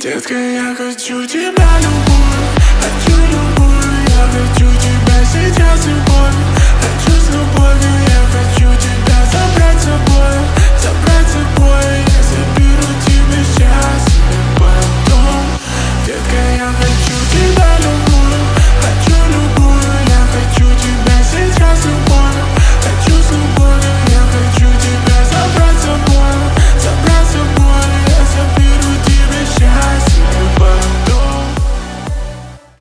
Детка, я хочу тебя любую, я хочу тебя сейчас любовь, хочу с любовью.